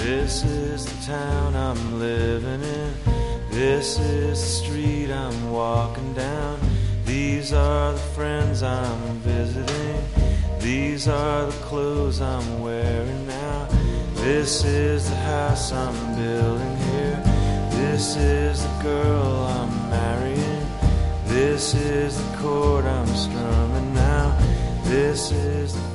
This is the town I'm living in. This is the street I'm walking down. These are the friends I'm visiting. These are the clothes I'm wearing now. This is the house I'm building here. This is the girl I'm marrying. This is the chord I'm strumming now. This is the